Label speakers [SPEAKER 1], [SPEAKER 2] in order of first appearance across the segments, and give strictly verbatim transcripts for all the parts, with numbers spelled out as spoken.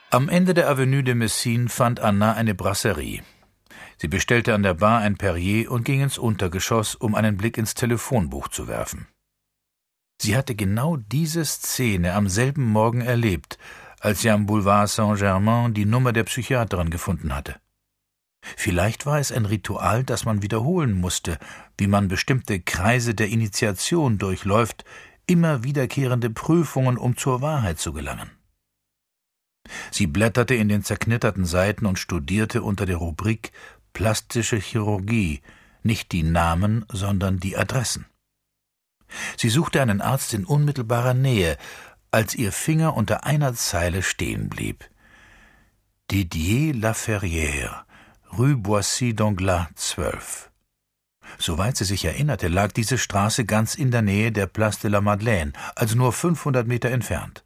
[SPEAKER 1] Am Ende der Avenue de Messine fand Anna eine Brasserie. Sie bestellte an der Bar ein Perrier und ging ins Untergeschoss, um einen Blick ins Telefonbuch zu werfen. Sie hatte genau diese Szene am selben Morgen erlebt, als sie am Boulevard Saint-Germain die Nummer der Psychiaterin gefunden hatte. Vielleicht war es ein Ritual, das man wiederholen musste, wie man bestimmte Kreise der Initiation durchläuft, immer wiederkehrende Prüfungen, um zur Wahrheit zu gelangen. Sie blätterte in den zerknitterten Seiten und studierte unter der Rubrik Plastische Chirurgie nicht die Namen, sondern die Adressen. Sie suchte einen Arzt in unmittelbarer Nähe, als ihr Finger unter einer Zeile stehen blieb. Didier Laferrière, Rue Boissy d'Anglas zwölf. Soweit sie sich erinnerte, lag diese Straße ganz in der Nähe der Place de la Madeleine, also nur fünfhundert Meter entfernt.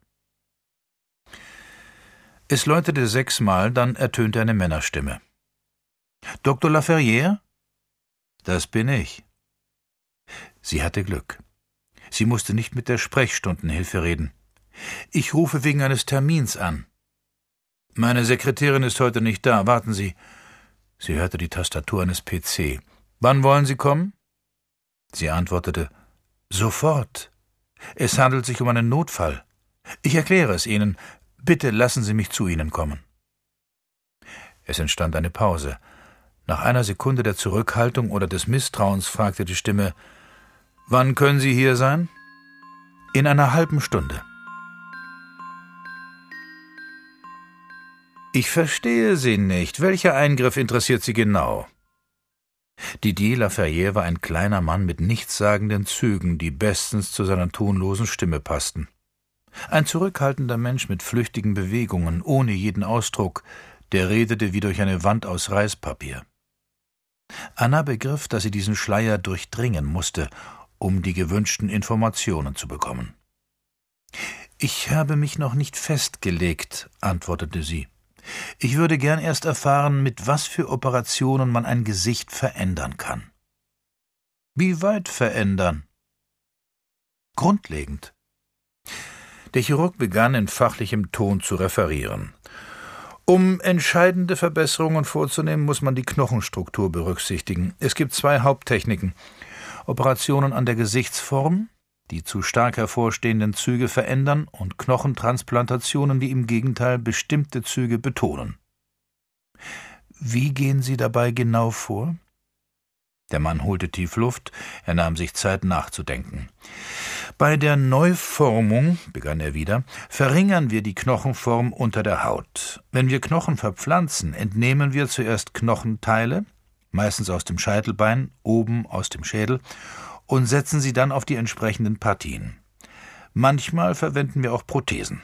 [SPEAKER 1] Es läutete sechsmal, dann ertönte eine Männerstimme. »Doktor Laferrière?« »Das bin ich.« Sie hatte Glück. Sie musste nicht mit der Sprechstundenhilfe reden. »Ich rufe wegen eines Termins an.« »Meine Sekretärin ist heute nicht da. Warten Sie.« Sie hörte die Tastatur eines P C. »Wann wollen Sie kommen?« Sie antwortete, »Sofort. Es handelt sich um einen Notfall. Ich erkläre es Ihnen. Bitte lassen Sie mich zu Ihnen kommen.« Es entstand eine Pause. Nach einer Sekunde der Zurückhaltung oder des Misstrauens fragte die Stimme, »Wann können Sie hier sein?« »In einer halben Stunde.« »Ich verstehe Sie nicht. Welcher Eingriff interessiert Sie genau?« Didier Laferrière war ein kleiner Mann mit nichtssagenden Zügen, die bestens zu seiner tonlosen Stimme passten. Ein zurückhaltender Mensch mit flüchtigen Bewegungen, ohne jeden Ausdruck, der redete wie durch eine Wand aus Reispapier. Anna begriff, dass sie diesen Schleier durchdringen musste, um die gewünschten Informationen zu bekommen. »Ich habe mich noch nicht festgelegt«, antwortete sie. »Ich würde gern erst erfahren, mit was für Operationen man ein Gesicht verändern kann.« »Wie weit verändern?« »Grundlegend.« Der Chirurg begann in fachlichem Ton zu referieren. Um entscheidende Verbesserungen vorzunehmen, muss man die Knochenstruktur berücksichtigen. Es gibt zwei Haupttechniken. Operationen an der Gesichtsform, die zu stark hervorstehenden Züge verändern, und Knochentransplantationen, die im Gegenteil bestimmte Züge betonen. Wie gehen Sie dabei genau vor? Der Mann holte tief Luft, er nahm sich Zeit nachzudenken. »Bei der Neuformung«, begann er wieder, »verringern wir die Knochenform unter der Haut. Wenn wir Knochen verpflanzen, entnehmen wir zuerst Knochenteile, meistens aus dem Scheitelbein, oben aus dem Schädel, und setzen sie dann auf die entsprechenden Partien. Manchmal verwenden wir auch Prothesen.«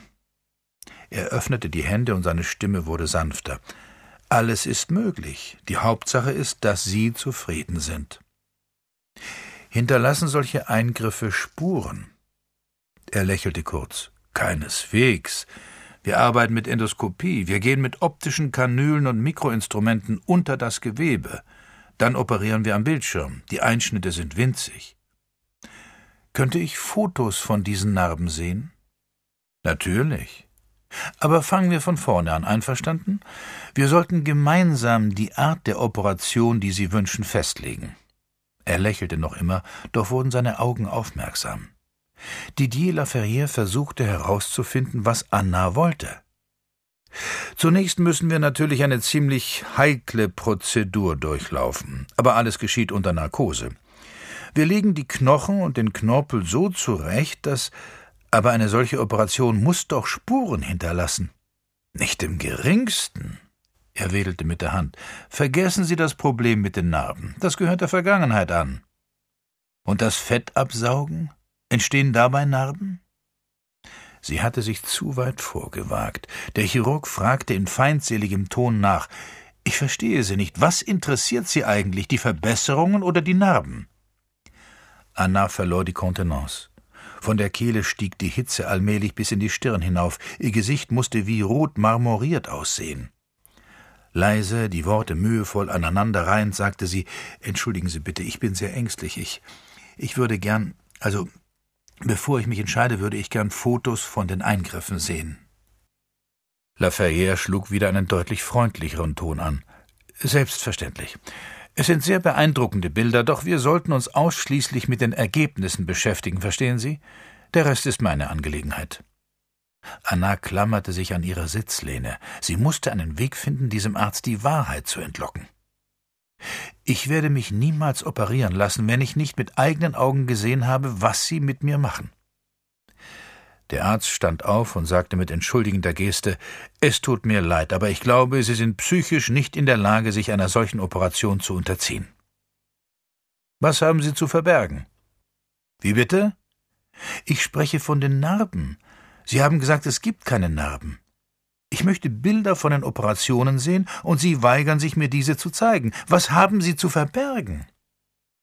[SPEAKER 1] Er öffnete die Hände und seine Stimme wurde sanfter. »Alles ist möglich. Die Hauptsache ist, dass Sie zufrieden sind.« »Hinterlassen solche Eingriffe Spuren?« Er lächelte kurz. »Keineswegs. Wir arbeiten mit Endoskopie. Wir gehen mit optischen Kanülen und Mikroinstrumenten unter das Gewebe. Dann operieren wir am Bildschirm. Die Einschnitte sind winzig.« »Könnte ich Fotos von diesen Narben sehen?« »Natürlich. Aber fangen wir von vorne an, einverstanden? Wir sollten gemeinsam die Art der Operation, die Sie wünschen, festlegen.« Er lächelte noch immer, doch wurden seine Augen aufmerksam. Didier Laferrière versuchte herauszufinden, was Anna wollte. »Zunächst müssen wir natürlich eine ziemlich heikle Prozedur durchlaufen, aber alles geschieht unter Narkose. Wir legen die Knochen und den Knorpel so zurecht, dass... Aber eine solche Operation muss doch Spuren hinterlassen.« »Nicht im geringsten.« Er wedelte mit der Hand. »Vergessen Sie das Problem mit den Narben. Das gehört der Vergangenheit an.« »Und das Fett absaugen? Entstehen dabei Narben?« Sie hatte sich zu weit vorgewagt. Der Chirurg fragte in feindseligem Ton nach. »Ich verstehe Sie nicht. Was interessiert Sie eigentlich, die Verbesserungen oder die Narben?« Anna verlor die Kontenance. Von der Kehle stieg die Hitze allmählich bis in die Stirn hinauf. Ihr Gesicht musste wie rot marmoriert aussehen. Leise, die Worte mühevoll aneinanderreihend, sagte sie, »Entschuldigen Sie bitte, ich bin sehr ängstlich. Ich, ich würde gern, also, bevor ich mich entscheide, würde ich gern Fotos von den Eingriffen sehen.« Laferrière schlug wieder einen deutlich freundlicheren Ton an. »Selbstverständlich. Es sind sehr beeindruckende Bilder, doch wir sollten uns ausschließlich mit den Ergebnissen beschäftigen, verstehen Sie? Der Rest ist meine Angelegenheit.« Anna klammerte sich an ihrer Sitzlehne. Sie musste einen Weg finden, diesem Arzt die Wahrheit zu entlocken. »Ich werde mich niemals operieren lassen, wenn ich nicht mit eigenen Augen gesehen habe, was Sie mit mir machen.« Der Arzt stand auf und sagte mit entschuldigender Geste, »Es tut mir leid, aber ich glaube, Sie sind psychisch nicht in der Lage, sich einer solchen Operation zu unterziehen.« »Was haben Sie zu verbergen?« »Wie bitte?« »Ich spreche von den Narben. Sie haben gesagt, es gibt keine Narben. Ich möchte Bilder von den Operationen sehen, und Sie weigern sich, mir diese zu zeigen. Was haben Sie zu verbergen?«